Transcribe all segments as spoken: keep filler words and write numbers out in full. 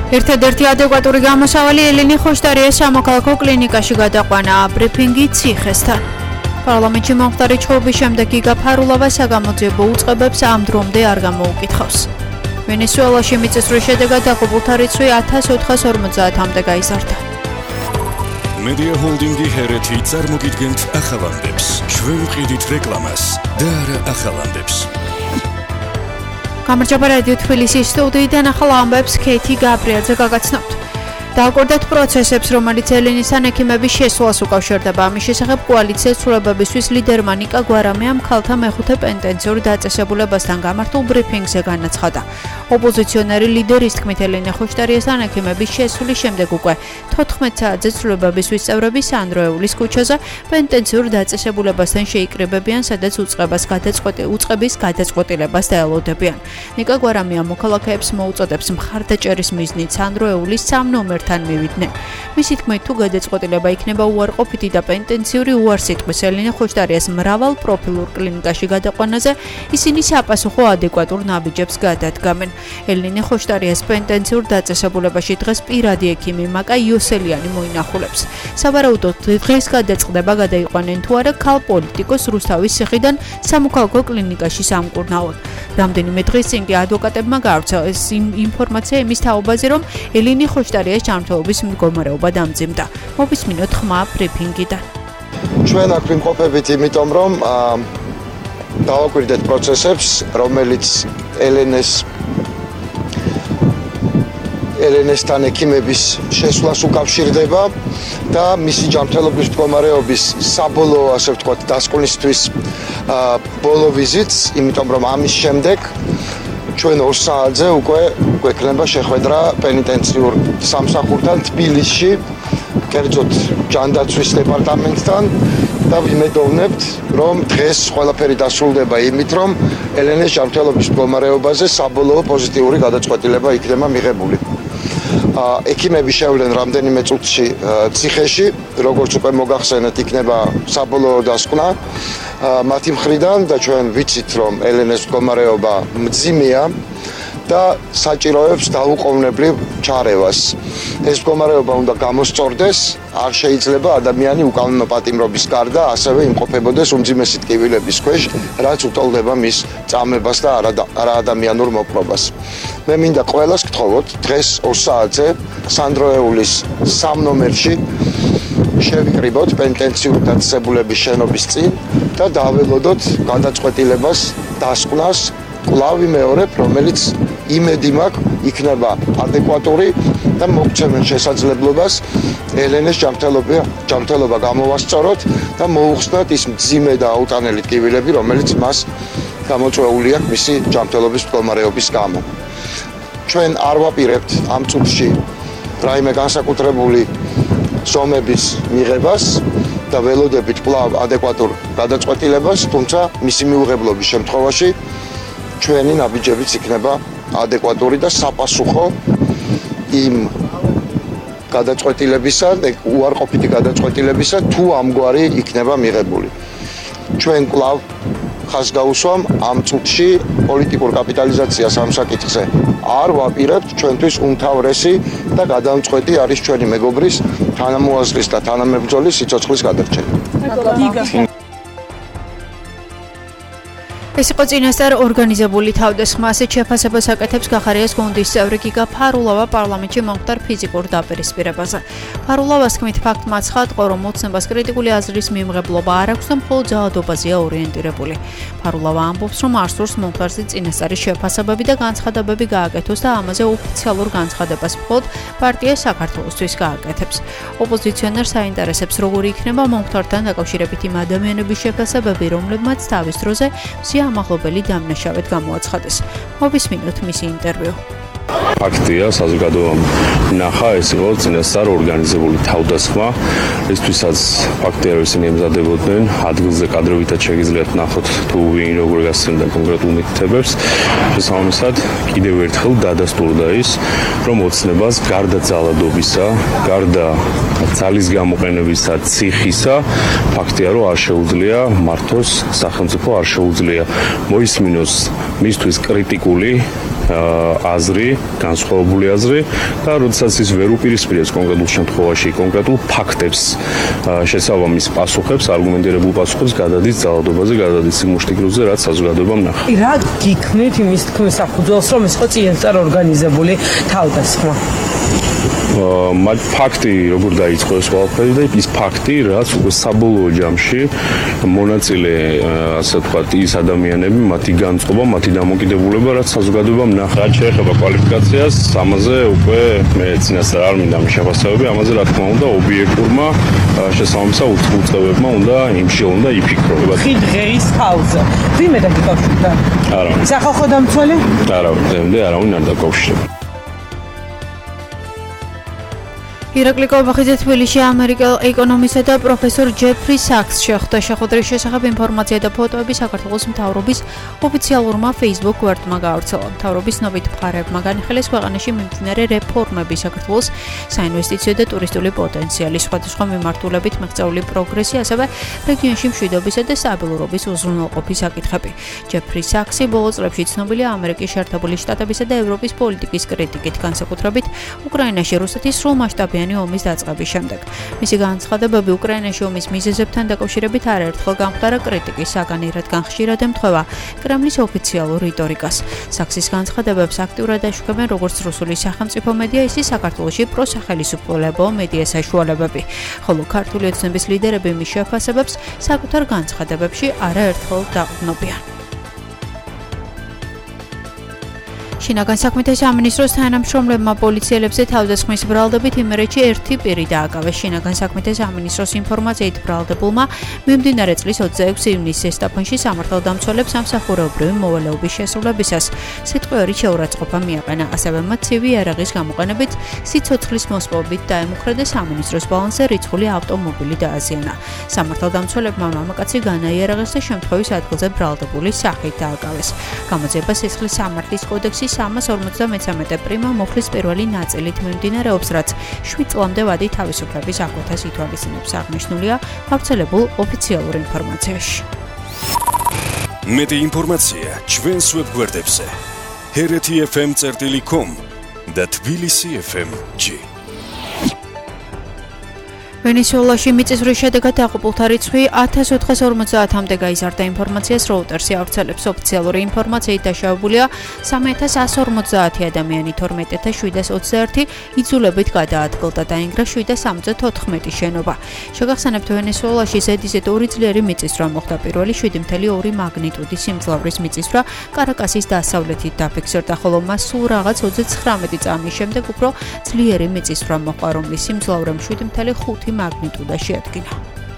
ერთადერთი ადეკვატური გამოსავალი ელინი ხოშტარიას სამოქალაქო კლინიკაში გადაყვანა ბრიფინგი ციხესთან. პარლამენტში მომხდარი ჩხუბის შემდეგ გიგა ფარულავა საგამოძიებო უწყებებს ამ დრომდე არ გამოუკითხავს. ვენესუელაში მიწისძვრის შედეგად დაღუპულთა რიცხვი ათას ოთხას ორმოცდაათამდე გაიზარდა. Media Holding-ი ჰერეთი წარმოგიდგენთ ახალამდებს. ჩვენ ვყიდით რეკლამას და არა ახალამდებს. გამარჯობა რადიო თბილისის სტუდიიდან ახალ ამბებს ქეთი გაბრიელძე გაგაცნობთ. დააკვირდეთ პროცესებს, რომელიც ელინისთან ექიმების შესვლას უკავშირდება. ამის შესახებ კოალიციის ცვლილებებისთვის ლიდერმა ნიკა გვარამიამ ქალთა მეხუთე პენტენციურ დაწესებულებასთან გამართულ ბრიფინგზე განაცხადა. ოპოზიციონერი ლიდერის თქმით ელინე ხოშტარიასთან ექიმების შესვლის შემდეგ უკვე თოთხმეტ საათზე ცვლილებების წევრები სანდროეულის ქუჩაზე პენტენციურ დაწესებულებასთან შეიკრიბებიან, სადაც უწყებას გადაწყვეტილ უწყების გადაწყვეტილებას დაელოდებიან. ნიკა გვარამია მოქალაქეებს მოუწოდებს მხარდაჭერის მიზნით სანდროეულის სამ ნომერთან მივიდნენ. მისი თქმით, თუ გადაწყვეტილება იქნება უარყოფითი და პენტენციური უარსიტყვის ელინე ხოშტარიას მრავალ პროფილურ კლინიკაში გადაყვანაზე, ისინი საპასუხო ადეკვატურ ნაბიჯებს გადადგამენ. ელინე ხოშტარიას პენტენციურ დაწესებულებაში დღეს პირადი ექიმი მაკა იოსელიანი მოინახულებს. სავარაუდოდ დღეს გადაწყდება გადაიყვანენ თუ არა ქალ პოლიტიკოს რუსთავის ციხიდან სამოქალაქო კლინიკაში სამკურნალოდ. რამდენიმე დღის წინ კი ადვოკატებმა გაავრცელეს ინფორმაცია იმის თაობაზე, რომ ელინე ხოშტარიას ჯანმრთელობის მდგომარეობა დამძიმდა. მოვისმინოთ ხმა ბრიფინგიდან. ჩვენ აქ ვიმყოფებით იმიტომ, რომ დავაკვირდეთ პროცესებს, რომელიც ელენეს ელენესთან ექიმების შესვლას უკავშირდება და მისი ჯანმრთელობის მდგომარეობის საბოლოო, ასე ვთქვათ, დასკვნისთვის ბოლო ვიზიტს, იმიტომ რომ ამის შემდეგ ჩვენ ორ საათზე უკვე გვექნება შეხვედრა პენიტენციურ სამსახურთან თბილისში, კერძოდ ჯანდაცვის დეპარტამენტთან და ვიმედოვნებთ, რომ დღეს ყველაფერი დასრულდება იმით, რომ ელენეს ჯანმრთელობის მდგომარეობაზე საბოლოო პოზიტიური გადაწყვეტილება იქნება მიღებული. ექიმები შევლენ რამდენიმე წუთში ციხეში, როგორც უკვე მოგახსენეთ, იქნება საბოლოო დასკვნა მათი მხრიდან და ჩვენ ვიცით, რომ ელენეს მდგომარეობა მძიმეა და საჭიროებს დაუყოვნებლივ ჩარევას. ეს მდგომარეობა უნდა გამოსწორდეს, არ შეიძლება ადამიანი უკანონო პატიმრობის გარდა ასევე იმყოფებოდეს უმძიმესი ტკივილების ქვეშ, რაც უტოლდება მის წამებას და არაადამიანურ მოპყრობას. მე მინდა ყველას გთხოვოთ, დღეს ორ საათზე სანდროეულის სამ ნომერში შევიკრიბოთ პენტენციური დაწესებულების შენობის წინ და დაველოდოთ გადაწყვეტილებას დასკვნას კვლავ ვიმეორებ, რომელიც იმედი მაქვს იქნება ადეკვატური და მოგცემენ შესაძლებლობას ელენეს ჯანმრთელობა ჯანმრთელობა გამოვასწოროთ და მოუხსნათ ის მძიმე და აუტანელი ტკივილები, რომელიც მას გამოწვეული აქვს მისი ჯანმრთელობის მდგომარეობის გამო. ჩვენ არ ვაპირებთ ამ წუთში რაიმე განსაკუთრებული ზომების მიღებას და ველოდებით კვლავ ადეკვატურ გადაწყვეტილებას, თუმცა მისი მიუღებლობის შემთხვევაში ჩვენი ნაბიჯებიც იქნება ადეკვატური და საპასუხო იმ გადაწყვეტილებისა, უარყოფითი გადაწყვეტილებისა, თუ ამგვარი იქნება მიღებული. ჩვენ კვლავ ხაზს გაუსვამ ამ წუთში პოლიტიკურ კაპიტალიზაციას ამ საკითხზე არ ვაპირებთ, ჩვენთვის უმთავრესი და გადამწყვეტი არის ჩვენი მეგობრის თანამოაზრის და თანამებრძოლის სიცოცხლის გადარჩენა. ეს იყო წინასწარ ორგანიზებული თავდასხმა, ასეთ შეფასებას აკეთებს გახარიას გუნდის წევრი გიგა ფარულავა პარლამენტში მომხდარ ფიზიკურ დაპირისპირებაზე. ფარულავას თქმით, ფაქტმა ცხადყო, რომ მოცნებას კრიტიკული აზრის მიმღებლობა არ აქვს და მხოლოდ ძალადობაზეა ორიენტირებული. ფარულავა ამბობს, რომ არ სურს მომხდარზე წინასწარი შეფასებები და განცხადებები გააკეთოს და ამაზე ოფიციალურ განცხადებას მხოლოდ პარტია საქართველოსთვის გააკეთებს. ოპოზიციონერს აინტერესებს, როგორი იქნება მომხდართან დაკავშირებით იმ ადამიანების შეფასებები, რომლებმაც თავის დროზე ამაღლობელი დამნაშავედ გამოაცხადეს. მოვისმინოთ მისი ინტერვიუ. ფაქტია, საზოგადოებამ ნახა, ეს იყო წინასწარ ორგანიზებული თავდასხმა, რისთვისაც ფაქტია, რომ ისინი ემზადებოდნენ ადგილზე კადროვითაც შეგიძლიათ ნახოთ თუ ვინ როგორ გასცემდა კონკრეტულ მითითებებს. შესაბამისად, კიდევ ერთხელ დადასტურდა ის, რომ ოცნებას გარდა ძალადობისა, გარდა ძალის გამოყენებისა, ციხისა, ფაქტია, რომ არ შეუძლია მართოს სახელმწიფო, არ შეუძლია მოისმინოს მისთვის კრიტიკული აზრი, განსხვავებული აზრი და როდესაც ის ვერ უპირისპირებს კონკრეტულ შემთხვევაში კონკრეტულ ფაქტებს, შესაბამის პასუხებს, არგუმენტირებულ პასუხებს გადადის ძალადობაზე, გადადის იმ მუშტიგროვზე, რაც საზოგადოებამ ნახა. რა გიქნით იმის თქმის საფუძველს, რომ ეს ხო წინასწარ ორგანიზებული თავდასხმა? მათ ფაქტი როგორ დაიწყო ეს ყველაფერი და ის ფაქტი, რაც საბოლოო ჯამში მონაწილე, ასე ვთქვათ, ის ადამიანები, მათი განწყობა, მათი დამოკიდებულება, რაც საზოგადოებამ ნახა. რაც შეეხება კვალიფიკაციას, ამაზე უკვე მე წინასწარ არ მინდა მიშევასწავები, ამაზე რა თქმა უნდა ობიექტურმა შესაბამისად უწყებებმა უნდა იმში უნდა იფიქრონ. ხიდღეის თავზე. ვინმე დაკავშირდა? არა. სახალხო დამცველი? არა, დემდე არავინ არ დაკავშირდა. ირაკლი კობახიძე თბილისში ამერიკელ ეკონომისტსა და პროფესორ ჯეფრი საქსს შეხვდა. შეხვედრის შესახებ ინფორმაცია და ფოტოები საქართველოს მთავრობის ოფიციალურმა Facebook გვერდმა გაავრცელა. მთავრობის ცნობით მხარეებმა განიხილეს ქვეყანაში მიმდინარე რეფორმები, საქართველოს საინვესტიციო და ტურისტული პოტენციალი, სხვადასხვა მიმართულებით მიღწეული პროგრესი, ასევე რეგიონში მშვიდობისა და სტაბილურობის უზრუნველყოფის საკითხები. ჯეფრი საქსი ბოლო წლებში ცნობილია ამერიკის შეერთებული შტატებისა და ევროპის პოლიტიკის კრიტიკით, განსაკუთრებით უკრაინაში რუსეთის სრულმასშტაბიანი ომის დაწყების შემდეგ. მისი განცხადებები უკრაინაში ომის მიზეზებთან დაკავშირებით არაერთხელ გამხდარა კრიტიკის საგანი, რადგან ხშირად ემთხვევა კრემლის ოფიციალურ რიტორიკას. საქსის განცხადებებს აქტიურად აშუქებენ როგორც რუსული სახელმწიფო მედია, ისე საქართველოში პროსახელისუფლებო მედია საშუალებები, ხოლო ქართული ოცნების ლიდერები მის შეფასებებს საკუთარ განცხადებებში არაერთხელ დაყრდნობიან. შინაგან საქმეთა სამინისტროს თანამშრომლებმა პოლიციელებზე თავდასხმის ბრალდებით იმერეთში ერთი პირი დააკავეს. შინაგან საქმეთა სამინისტროს ინფორმაციით ბრალდებულმა მიმდინარე წლის ოცდაექვსი ივნისის ზესტაფონში სამართალდამცველებს სამსახურეობრივი მოვალეობის შესრულებისას სიტყვიერი შეურაცხყოფა მიაყენა. ასევე მათ ცივი იარაღის გამოყენებით სიცოცხლის მოსპობით დაემუქრა და სამინისტროს ბალანსზე რიცხული ავტომობილი დააზიანა. სამართალდამცველებმა მამაკაცი განაიარაღეს და შემთხვევის ადგილზე ბრალდებულის სახით დააკავეს. გამოძიება სისხლის სამართლის კოდექსის სამას ორმოცდამეცამეტე პრიმა მუხლის პირველი ნაწილით მიმდინარეობს, რაც შვიდ წლამდე ვადი თავისუფლების აკვეთას ითვალისწინებს. აღნიშნულია გავრცელებულ ოფიციალურ ინფორმაციაში. მეტი ინფორმაცია ჩვენს ვებგვერდებზე ჰერეთი ეფ ემ წერტილი კომ და თბილისი ეფ ემ ჯი. ვენესუელაში მიწისძვრის შედეგად დაღუპულთა რიცხვი ათას ოთხას ორმოცდაათამდე გაიზარდა. ინფორმაციას Reuters-ი ავრცელებს. ოფიციალური ინფორმაციით დაშავებულია სამი ათას ასი ორმოცდაათი ადამიანი, თორმეტი ათას შვიდას ოცდაერთი იძულებით გადაადგილდა, დაინგრა შვიდას ორმოცდათოთხმეტი შენობა. შეგახსენებთ, ვენესუელაში ზედიზედ ორი ძლიერი მიწისძვრა მოხდა. პირველი შვიდი წუთი ორი მაგნიტუდის სიმძლავრის მიწისძვრა კარაკასის დასავლეთით დაფიქსირდა, ხოლო მას სულ რაღაც ოცდაცხრამეტი წამის შემდეგ უფრო ძლიერი მიწისძვრა მოყვა, რომლის სიმძლავრემ შვიდი წუთი ხუთი მაგნიტუდა შეადგინა.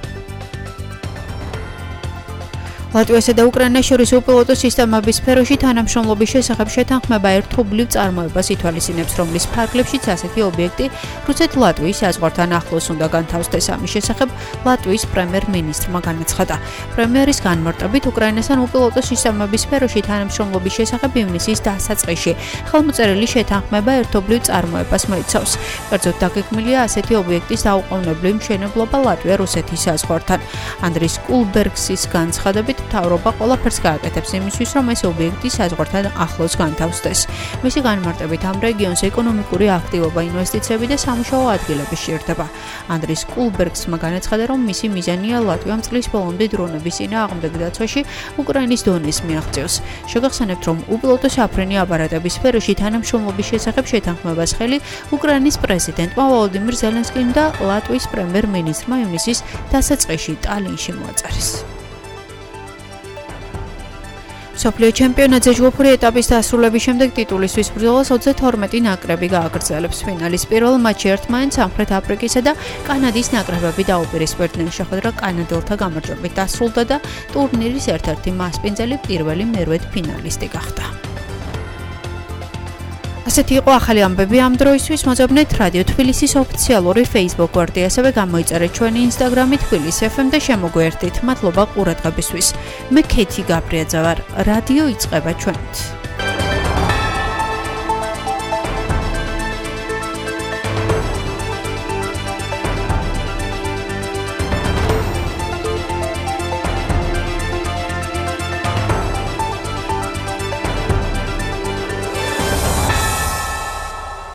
ლატვიასა და უკრაინას შორის უპილოტო სისტემების სფეროში თანამშრომლობის შესახებ შეთანხმება ერთობლივ წარმოებას ითვალისწინებს, რომლის ფარგლებშიც ასეთი ობიექტი რუსეთ-ლატვიის საზღვართან ახლოს უნდა განთავსდეს. ამის შესახებ ლატვიის პრემიერ-მინისტრმა განაცხადა. პრემიერის განმარტებით, უკრაინასთან უპილოტო სისტემების სფეროში თანამშრომლობის შესახებ ივნისის დასაწყისში ხელმოწერილი შეთანხმება ერთობლივ წარმოებას მოიცავს. კერძოდ დაგეგმილია ასეთი ობიექტის დაუყოვნებლივ მშენებლობა ლატვია-რუსეთის საზღვართან. ანდრის კულბერგსის განცხადებით, მთავრობა ყველაფერს გააკეთებს იმისთვის, რომ ეს ობიექტი საზღვართან ახლოს განთავსდეს. მისი განმარტებით, ამ რეგიონს ეკონომიკური აქტივობა, ინვესტიციები და სამუშაო ადგილები შეერთება. ანდრის კულბერგსმა განაცხადა, რომ მისი მიზანია ლატვიამ წლის ბოლომდე დრონების წინააღმდეგ დაცვაში უკრაინის დონეს მიაღწიოს. შეგახსენებთ, რომ უპილოტო საფრენი აპარატების სფეროში თანამშრომლობის შესახებ შეთანხმებას ხელი უკრაინის პრეზიდენტმა ვოლოდიმირ ზელენსკიმ და ლატვიის პრემიერ-მინისტრმა ივნისის დასაწყისში ტალინში მოაწერეს. მსოფლიო ჩემპიონატზე ჯგუფური ეტაპის დასრულების შემდეგ ტიტულისთვის ბრძოლას ოცდათორმეტი ნაკრები გააგრძელებს. ფინალის პირველ მატჩში ერთმანეთს სამხრეთ აფრიკისა და კანადის ნაკრებები დაუპირისპირდნენ. შეხვედრა კანადელთა გამარჯვებით დასრულდა და ტურნირის ერთ-ერთი მასპინძელი პირველი მერვედ ფინალისტი გახდა. ასეთი იყო ახალი ამბები ამ დროისთვის. მოძებნეთ რადიო თბილისის ოფიციალური Facebook გვერდი, ასევე გამოიწერეთ ჩვენი Instagram-ი თბილისი ეფ ემ და შემოგვიერთდით. მადლობა ყურადღებისთვის. მე ქეთი გაბრიაძე ვარ. რადიო იწყება ჩვენით.